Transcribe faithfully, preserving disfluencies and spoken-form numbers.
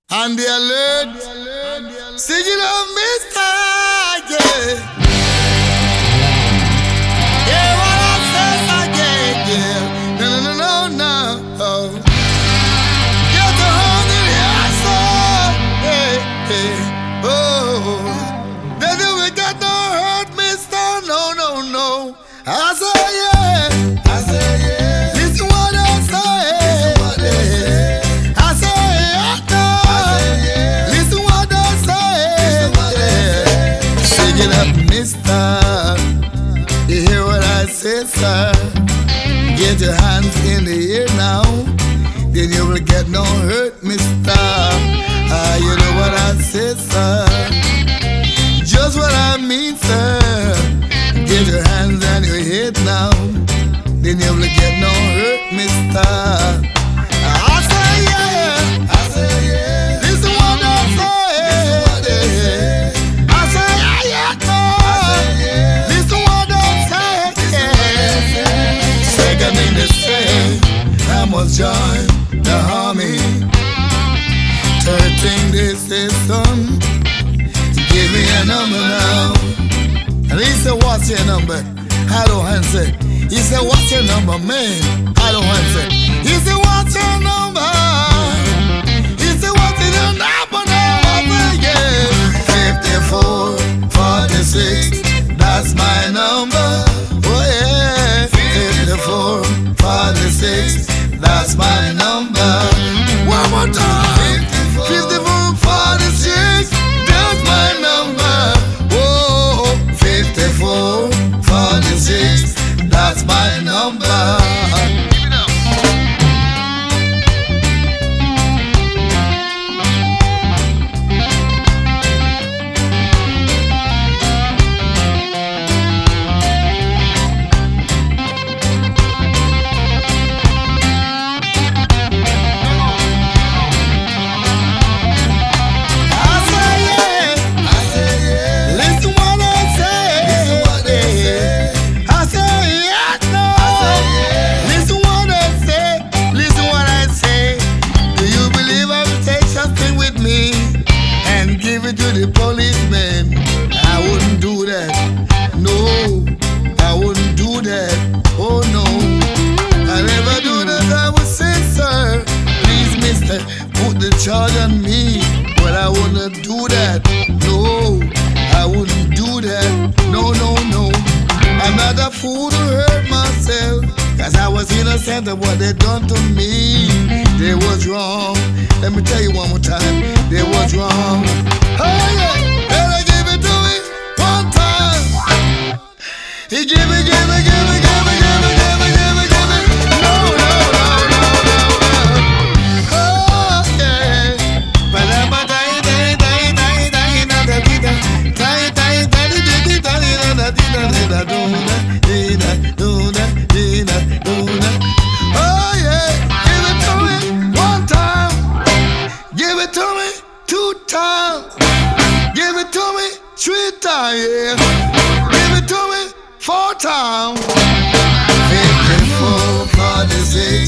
On the alert, singing of Mister Yeah. Yeah, what I say again, yeah. No, no, no, no, no. Get the hand in the answer, yeah, yeah. Oh, they never got no hurt, Mister No, no, no. I say yeah, I say yeah. Listen what I say. Listen what I say. I say yeah, I say yeah. Listen what I say. Listen what I say. Sing it up, Mister You hear what I say, sir? Get your hands in the air now. Then you will get no hurt, Mister Ah, you know what I say, sir? Just what I mean, sir. Get your hands on your head now. Then you will get no hurt, Mister I say yeah, I say yeah. Listen what I say. Listen what I say. I say yeah, yeah, no. I say yeah. Listen what I say. Yeah. Second thing they say, I must join the army. Third thing they say, son, give me a number now. And he said, what's your number? I don't answer. He said, what's your number, man? I don't answer. He said, what's your number? He said, what's your number now? I said, yeah. fifty-four forty-six, that's my number. Oh yeah. fifty-four forty-six, that's my number. One more time. fifty-four forty-six, that's my number. Whoa, fifty-four forty-six, that's my number. To the policeman, I wouldn't do that. No, I wouldn't do that. Oh no, I never do that. I would say, sir, please, mister, put the charge on me. But I wouldn't do that. No, I wouldn't do that. No, no, no. I'm not a fool to hurt myself, cause I was innocent of what they done to me. They was wrong. Let me tell you one more time. They was wrong. Oh yeah, better give it to me one time. He give it, give it, give it, give it, give it, give it, give it, give it. No, no, no, no, no, no. Oh yeah. But I'm a die, die, die, die, die, die, die, die, die, die, die, die, die, die, die. Oh yeah, give it to me one time. Give it to me two times. Give it to me three times, yeah. Give it to me four times. fifty-four forty-six.